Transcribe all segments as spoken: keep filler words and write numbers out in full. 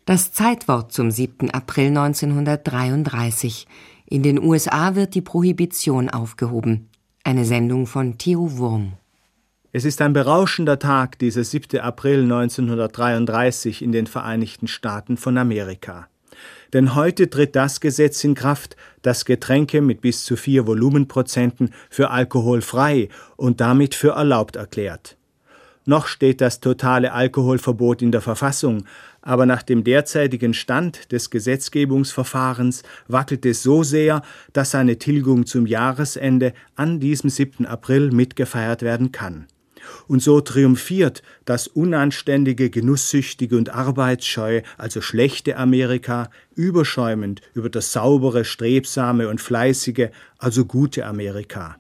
Das Zeitwort zum siebten April neunzehnhundertdreiunddreißig. In den U S A wird die Prohibition aufgehoben. Eine Sendung von Theo Wurm. Es ist ein berauschender Tag, dieser siebte April neunzehnhundertdreiunddreißig in den Vereinigten Staaten von Amerika. Denn heute tritt das Gesetz in Kraft, das Getränke mit bis zu vier Volumenprozenten für alkoholfrei und damit für erlaubt erklärt. Noch steht das totale Alkoholverbot in der Verfassung, aber nach dem derzeitigen Stand des Gesetzgebungsverfahrens wackelt es so sehr, dass seine Tilgung zum Jahresende an diesem siebten April mitgefeiert werden kann. Und so triumphiert das unanständige, genusssüchtige und arbeitsscheue, also schlechte Amerika, überschäumend über das saubere, strebsame und fleißige, also gute Amerika.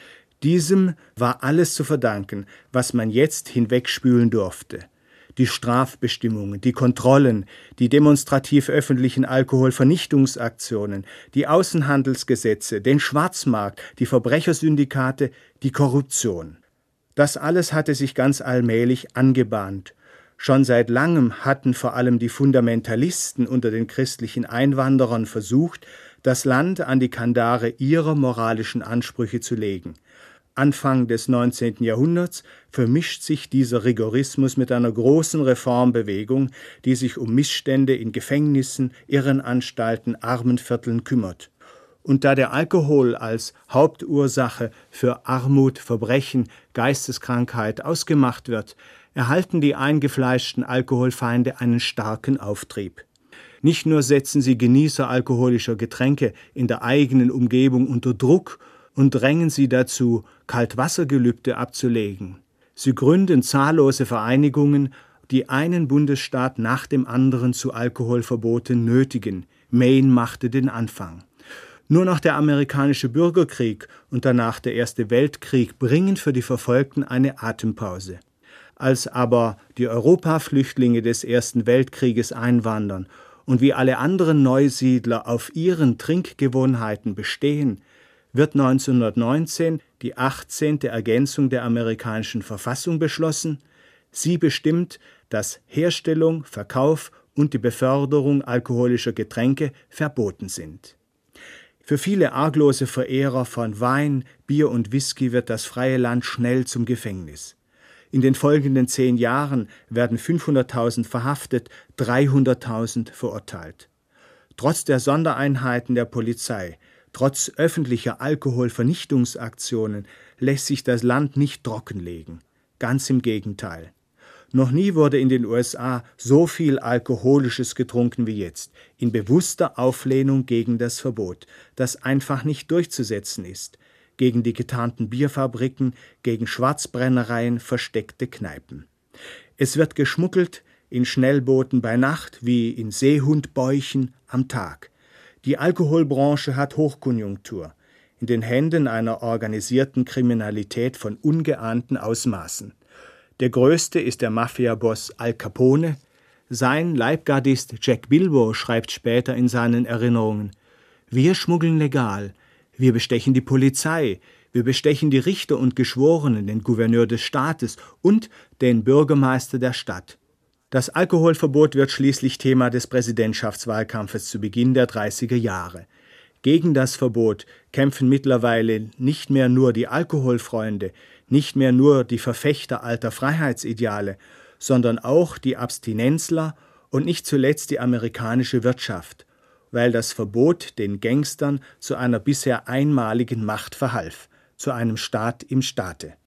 Diesem war alles zu verdanken, was man jetzt hinwegspülen durfte. Die Strafbestimmungen, die Kontrollen, die demonstrativ öffentlichen Alkoholvernichtungsaktionen, die Außenhandelsgesetze, den Schwarzmarkt, die Verbrechersyndikate, die Korruption. Das alles hatte sich ganz allmählich angebahnt. Schon seit langem hatten vor allem die Fundamentalisten unter den christlichen Einwanderern versucht, das Land an die Kandare ihrer moralischen Ansprüche zu legen. Anfang des neunzehnten Jahrhunderts vermischt sich dieser Rigorismus mit einer großen Reformbewegung, die sich um Missstände in Gefängnissen, Irrenanstalten, Armenvierteln kümmert. Und da der Alkohol als Hauptursache für Armut, Verbrechen, Geisteskrankheit ausgemacht wird, erhalten die eingefleischten Alkoholfeinde einen starken Auftrieb. Nicht nur setzen sie Genießer alkoholischer Getränke in der eigenen Umgebung unter Druck und drängen sie dazu, Kaltwassergelübde abzulegen. Sie gründen zahllose Vereinigungen, die einen Bundesstaat nach dem anderen zu Alkoholverboten nötigen. Maine machte den Anfang. Nur noch der amerikanische Bürgerkrieg und danach der Erste Weltkrieg bringen für die Verfolgten eine Atempause. Als aber die Europaflüchtlinge des Ersten Weltkrieges einwandern und wie alle anderen Neusiedler auf ihren Trinkgewohnheiten bestehen, wird neunzehnhundertneunzehn die achtzehnte Ergänzung der amerikanischen Verfassung beschlossen. Sie bestimmt, dass Herstellung, Verkauf und die Beförderung alkoholischer Getränke verboten sind. Für viele arglose Verehrer von Wein, Bier und Whisky wird das freie Land schnell zum Gefängnis. In den folgenden zehn Jahren werden fünfhunderttausend verhaftet, dreihunderttausend verurteilt. Trotz der Sondereinheiten der Polizei, trotz öffentlicher Alkoholvernichtungsaktionen lässt sich das Land nicht trockenlegen. Ganz im Gegenteil. Noch nie wurde in den U S A so viel Alkoholisches getrunken wie jetzt, in bewusster Auflehnung gegen das Verbot, das einfach nicht durchzusetzen ist, gegen die getarnten Bierfabriken, gegen Schwarzbrennereien, versteckte Kneipen. Es wird geschmuggelt in Schnellbooten bei Nacht wie in Seehundbäuchen am Tag. Die Alkoholbranche hat Hochkonjunktur, in den Händen einer organisierten Kriminalität von ungeahnten Ausmaßen. Der größte ist der Mafia-Boss Al Capone. Sein Leibgardist Jack Bilbo schreibt später in seinen Erinnerungen: Wir schmuggeln legal, wir bestechen die Polizei, wir bestechen die Richter und Geschworenen, den Gouverneur des Staates und den Bürgermeister der Stadt. Das Alkoholverbot wird schließlich Thema des Präsidentschaftswahlkampfes zu Beginn der dreißiger Jahre. Gegen das Verbot kämpfen mittlerweile nicht mehr nur die Alkoholfreunde, nicht mehr nur die Verfechter alter Freiheitsideale, sondern auch die Abstinenzler und nicht zuletzt die amerikanische Wirtschaft, weil das Verbot den Gangstern zu einer bisher einmaligen Macht verhalf, zu einem Staat im Staate.